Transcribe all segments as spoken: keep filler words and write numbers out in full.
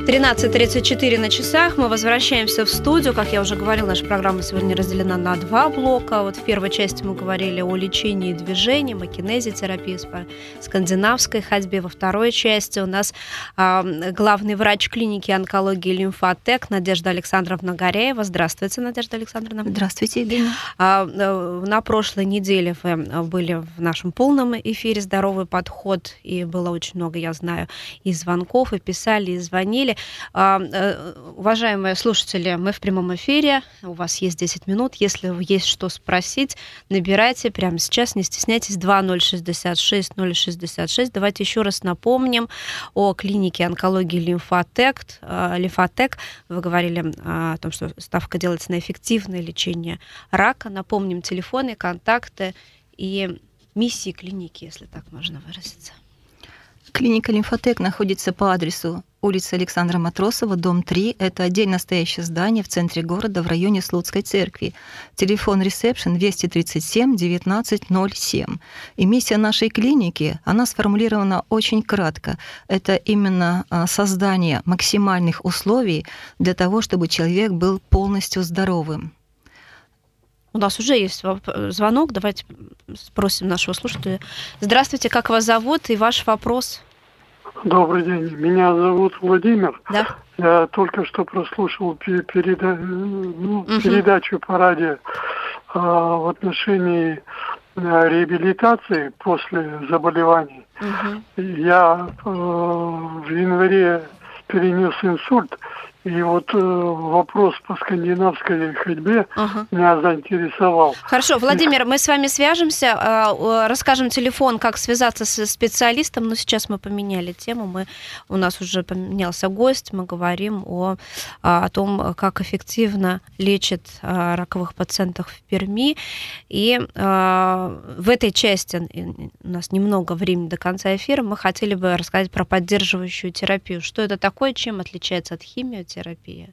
тринадцать тридцать четыре на часах. Мы возвращаемся в студию. Как я уже говорила, наша программа сегодня разделена на два блока. Вот в первой части мы говорили о лечении движением, о кинезитерапии, по скандинавской ходьбе. Во второй части у нас а, главный врач клиники онкологии «Лимфотек» Надежда Александровна Горяева. Здравствуйте, Надежда Александровна. Здравствуйте, Евгения. А, на прошлой неделе вы были в нашем полном эфире «Здоровый подход», и было очень много, я знаю, и звонков, и писали, и звонили. Уважаемые слушатели, мы в прямом эфире, у вас есть десять минут, если есть что спросить, набирайте прямо сейчас, не стесняйтесь, два ноль шестьдесят шесть ноль шестьдесят шесть. Давайте еще раз напомним о клинике онкологии «Лимфотек». «Лимфотек», вы говорили о том, что ставка делается на эффективное лечение рака. Напомним телефоны, контакты и миссии клиники, если так можно выразиться. Клиника «Лимфотек» находится по адресу улица Александра Матросова, дом три. Это отдельно стоящее здание в центре города, в районе Слуцкой церкви. Телефон ресепшн двести тридцать семь девятнадцать ноль семь. И миссия нашей клиники, она сформулирована очень кратко. Это именно создание максимальных условий для того, чтобы человек был полностью здоровым. У нас уже есть звонок. Давайте спросим нашего слушателя. Здравствуйте, как вас зовут и ваш вопрос? Добрый день. Меня зовут Владимир. Да. Я только что прослушал переда... ну, угу. передачу по радио а, в отношении реабилитации после заболеваний. Угу. Я а, в январе перенес инсульт. И вот э, вопрос по скандинавской ходьбе ага. меня заинтересовал. Хорошо, Владимир, мы с вами свяжемся, э, расскажем телефон, как связаться со специалистом, но сейчас мы поменяли тему, мы, у нас уже поменялся гость, мы говорим о, о том, как эффективно лечат э, раковых пациентов в Перми. И э, в этой части, у нас немного времени до конца эфира, мы хотели бы рассказать про поддерживающую терапию. Что это такое, чем отличается от химиотерапии? Терапия.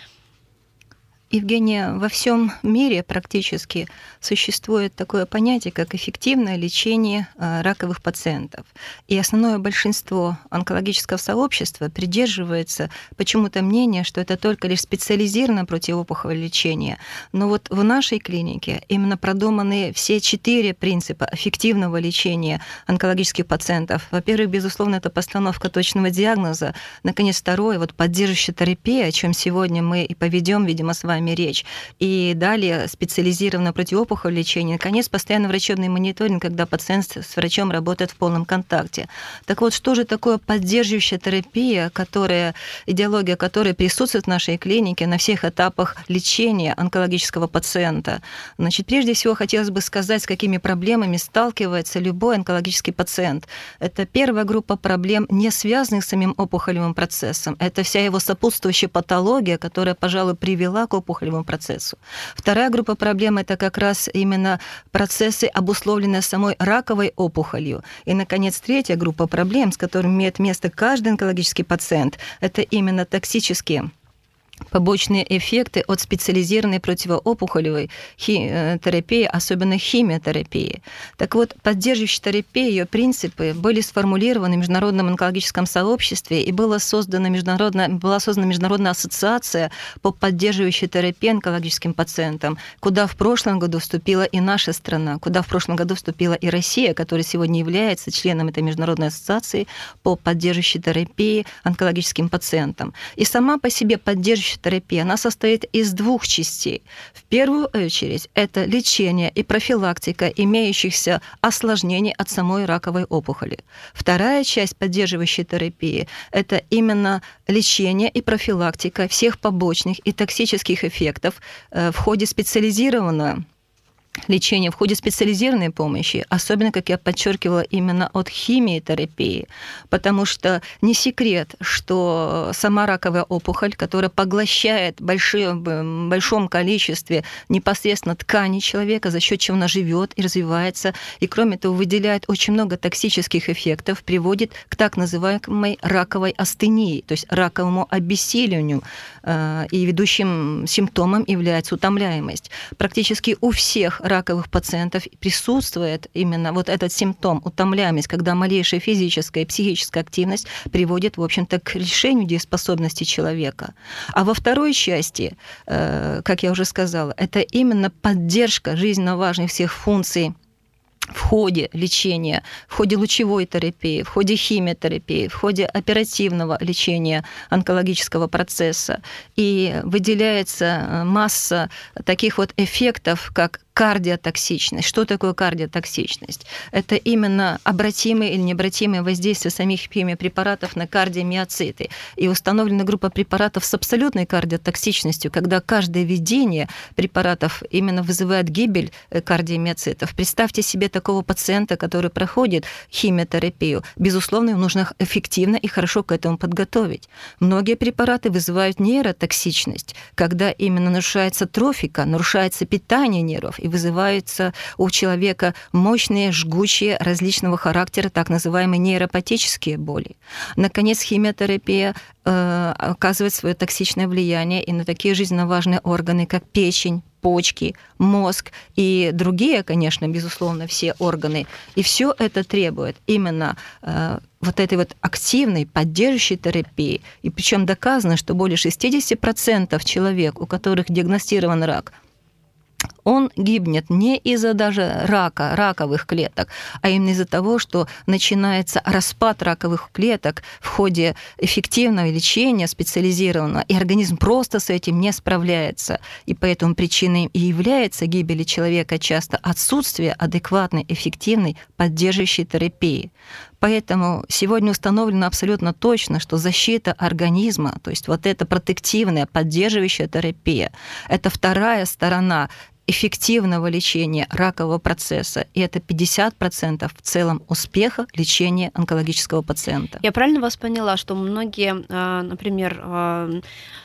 Евгения, во всем мире практически существует такое понятие, как эффективное лечение раковых пациентов. И основное большинство онкологического сообщества придерживается почему-то мнения, что это только лишь специализированное противоопухолевое лечение. Но вот в нашей клинике именно продуманы все четыре принципа эффективного лечения онкологических пациентов. Во-первых, безусловно, это постановка точного диагноза. Наконец, второе, вот поддерживающая терапия, о чем сегодня мы и поведем, видимо, с вами речь. И далее специализированное противоопухолевое лечение. Наконец, постоянно врачебный мониторинг, когда пациент с врачом работает в полном контакте. Так вот, что же такое поддерживающая терапия, которая, идеология которой присутствует в нашей клинике на всех этапах лечения онкологического пациента? Значит, прежде всего, хотелось бы сказать, с какими проблемами сталкивается любой онкологический пациент. Это первая группа проблем, не связанных с самим опухолевым процессом. Это вся его сопутствующая патология, которая, пожалуй, привела к опухолевому процессу. Вторая группа проблем – это как раз именно процессы, обусловленные самой раковой опухолью. И, наконец, третья группа проблем, с которыми имеет место каждый онкологический пациент, это именно токсические побочные эффекты от специализированной противоопухолевой терапии, особенно химиотерапии. Так вот, поддерживающая терапия, ее принципы были сформулированы в Международном онкологическом сообществе, и была создана международная, была создана Международная ассоциация по поддерживающей терапии онкологическим пациентам, куда в прошлом году вступила и наша страна, куда в прошлом году вступила и Россия, которая сегодня является членом этой Международной ассоциации по поддерживающей терапии онкологическим пациентам. И сама по себе поддерживающая терапия, она состоит из двух частей. В первую очередь, это лечение и профилактика имеющихся осложнений от самой раковой опухоли. Вторая часть поддерживающей терапии – это именно лечение и профилактика всех побочных и токсических эффектов в ходе специализированного лечения, в ходе специализированной помощи, особенно, как я подчеркивала, именно от химиотерапии, потому что не секрет, что сама раковая опухоль, которая поглощает большие, в большом количестве непосредственно ткани человека, за счет чего она живет и развивается, и кроме того выделяет очень много токсических эффектов, приводит к так называемой раковой астении, то есть раковому обессиливанию, и ведущим симптомом является утомляемость. Практически у всех раковых пациентов присутствует именно вот этот симптом, утомляемость, когда малейшая физическая и психическая активность приводит, в общем-то, к решению дееспособности человека. А во второй части, как я уже сказала, это именно поддержка жизненно важных всех функций в ходе лечения, в ходе лучевой терапии, в ходе химиотерапии, в ходе оперативного лечения онкологического процесса. И выделяется масса таких вот эффектов, как кардиотоксичность. Что такое кардиотоксичность? Это именно обратимые или необратимые воздействия самих химиопрепаратов на кардиомиоциты. И установлена группа препаратов с абсолютной кардиотоксичностью, когда каждое введение препаратов именно вызывает гибель кардиомиоцитов. Представьте себе такого пациента, который проходит химиотерапию. Безусловно, его нужно эффективно и хорошо к этому подготовить. Многие препараты вызывают нейротоксичность, когда именно нарушается трофика, нарушается питание нервов, и вызываются у человека мощные, жгучие, различного характера, так называемые нейропатические боли. Наконец, химиотерапия э, оказывает свое токсичное влияние и на такие жизненно важные органы, как печень, почки, мозг и другие, конечно, безусловно, все органы. И все это требует именно э, вот этой вот активной, поддерживающей терапии. И причем доказано, что более шестьдесят процентов человек, у которых диагностирован рак, он гибнет не из-за даже рака, раковых клеток, а именно из-за того, что начинается распад раковых клеток в ходе эффективного лечения специализированного, и организм просто с этим не справляется. И поэтому причиной и является гибели человека часто отсутствие адекватной, эффективной, поддерживающей терапии. Поэтому сегодня установлено абсолютно точно, что защита организма, то есть вот эта протективная, поддерживающая терапия, это вторая сторона эффективного лечения ракового процесса, и это пятьдесят процентов в целом успеха лечения онкологического пациента. Я правильно вас поняла, что многие, например,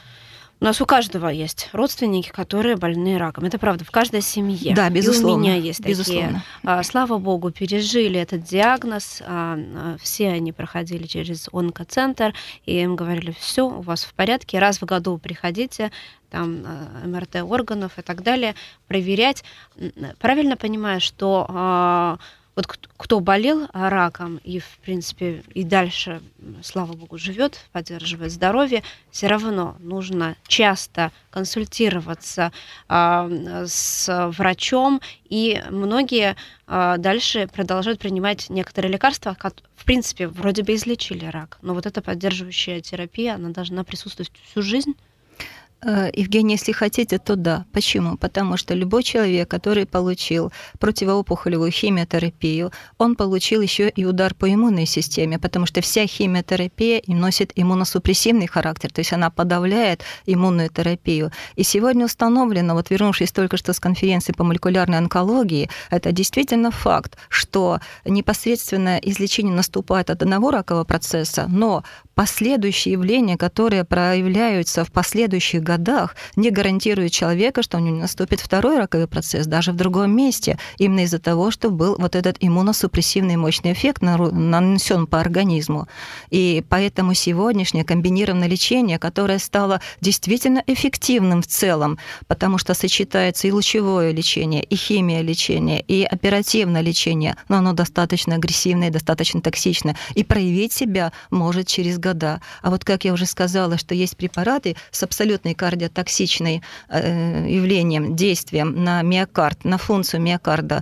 у нас у каждого есть родственники, которые больны раком. Это правда, в каждой семье. Да, безусловно. И у меня есть безусловно. такие. Слава богу, пережили этот диагноз. Все они проходили через онкоцентр, и им говорили: все, у вас в порядке, раз в году приходите, там эм эр тэ органов и так далее, проверять. Правильно понимаю, что вот кто болел раком и, в принципе, и дальше, слава богу, живет, поддерживает здоровье, все равно нужно часто консультироваться э, с врачом, и многие э, дальше продолжают принимать некоторые лекарства, которые, в принципе, вроде бы излечили рак, но вот эта поддерживающая терапия, она должна присутствовать всю жизнь. Евгения, если хотите, то да. Почему? Потому что любой человек, который получил противоопухолевую химиотерапию, он получил еще и удар по иммунной системе, потому что вся химиотерапия носит иммуносупрессивный характер, то есть она подавляет иммунную терапию. И сегодня установлено, вот вернувшись только что с конференции по молекулярной онкологии, это действительно факт, что непосредственно излечение наступает от одного ракового процесса, но последующие явления, которые проявляются в последующих годах, не гарантируют человека, что у него наступит второй раковый процесс даже в другом месте, именно из-за того, что был вот этот иммуносупрессивный мощный эффект нанесен по организму. И поэтому сегодняшнее комбинированное лечение, которое стало действительно эффективным в целом, потому что сочетается и лучевое лечение, и химия лечения, и оперативное лечение, но оно достаточно агрессивное, достаточно токсичное, и проявить себя может через года. А вот, как я уже сказала, что есть препараты с абсолютной кардиотоксичным явлением, действием на миокард, на функцию миокарда,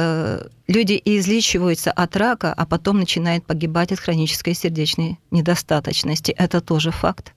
люди излечиваются от рака, а потом начинают погибать от хронической сердечной недостаточности. Это тоже факт.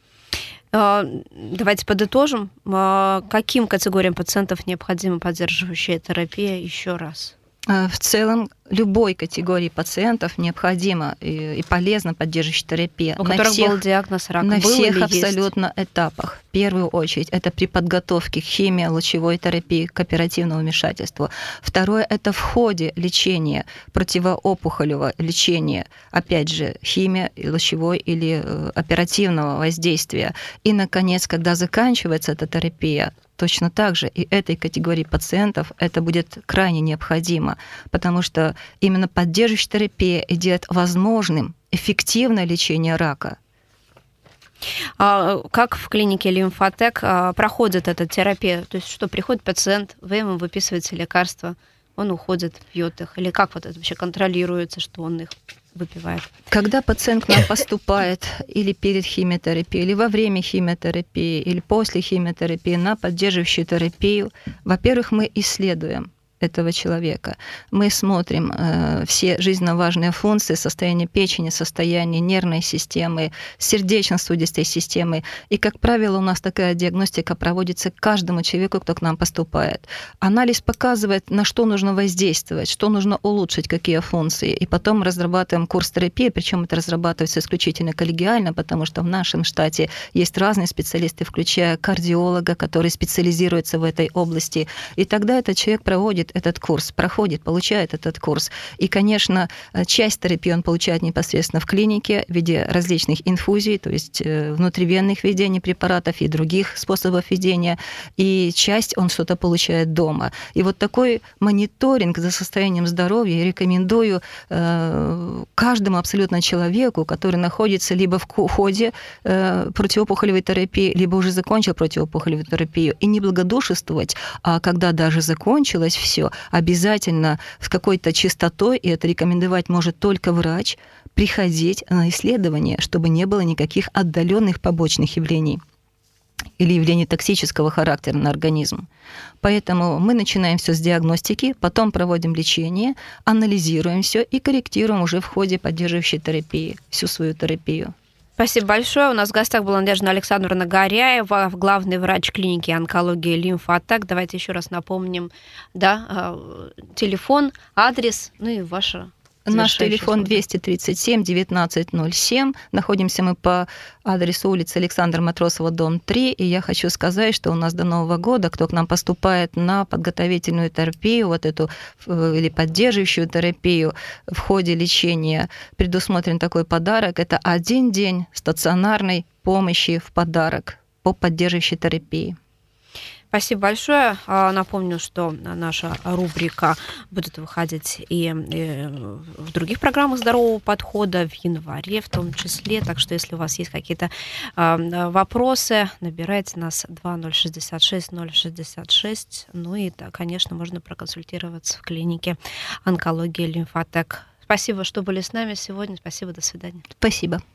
Давайте подытожим. Каким категориям пациентов необходима поддерживающая терапия еще раз? В целом, любой категории пациентов необходима и полезна поддерживающая терапия. У на которых всех, был диагноз рака. На был всех абсолютно есть? Этапах. В первую очередь, это при подготовке к химии, лучевой терапии, к оперативному вмешательству. Второе, это в ходе лечения, противоопухолевого лечения, опять же, химия, лучевой или оперативного воздействия. И, наконец, когда заканчивается эта терапия, точно так же и этой категории пациентов это будет крайне необходимо, потому что именно поддерживающая терапия делает возможным эффективное лечение рака. А как в клинике Лимфотек проходит эта терапия? То есть что, приходит пациент, вы ему выписываете лекарства, он уходит, пьет их? Или как вот это вообще контролируется, что он их выпивает? Когда пациент к нам поступает или перед химиотерапией, или во время химиотерапии, или после химиотерапии на поддерживающую терапию, во-первых, мы исследуем этого человека. Мы смотрим э, все жизненно важные функции, состояние печени, состояние нервной системы, сердечно-сосудистой системы. И, как правило, у нас такая диагностика проводится каждому человеку, кто к нам поступает. Анализ показывает, на что нужно воздействовать, что нужно улучшить, какие функции. И потом разрабатываем курс терапии, причем это разрабатывается исключительно коллегиально, потому что в нашем штате есть разные специалисты, включая кардиолога, который специализируется в этой области. И тогда этот человек проводит этот курс, проходит, получает этот курс. И, конечно, часть терапии он получает непосредственно в клинике в виде различных инфузий, то есть внутривенных введений препаратов и других способов введения, и часть он что-то получает дома. И вот такой мониторинг за состоянием здоровья я рекомендую каждому абсолютно человеку, который находится либо в ходе противоопухолевой терапии, либо уже закончил противоопухолевую терапию, и не благодушествовать, а когда даже закончилось все, обязательно с какой-то частотой, и это рекомендовать может только врач, приходить на исследование, чтобы не было никаких отдаленных побочных явлений или явлений токсического характера на организм. Поэтому мы начинаем все с диагностики, потом проводим лечение, анализируем все и корректируем уже в ходе поддерживающей терапии всю свою терапию. Спасибо большое. У нас в гостях была Надежда Александровна Горяева, главный врач клиники онкологии Лимфотек. Давайте еще раз напомним, да, телефон, адрес, ну и ваша. Наш телефон двести тридцать семь девятнадцать ноль семь. Находимся мы по адресу улицы Александра Матросова, дом три. И я хочу сказать, что у нас до Нового года, кто к нам поступает на подготовительную терапию, вот эту или поддерживающую терапию, в ходе лечения предусмотрен такой подарок. Это один день стационарной помощи в подарок по поддерживающей терапии. Спасибо большое. Напомню, что наша рубрика будет выходить и в других программах здорового подхода в январе в том числе. Так что, если у вас есть какие-то вопросы, набирайте нас два ноль шестьдесят шесть ноль шестьдесят шесть. Ну и, конечно, можно проконсультироваться в клинике онкологии Лимфотек. Спасибо, что были с нами сегодня. Спасибо, до свидания. Спасибо.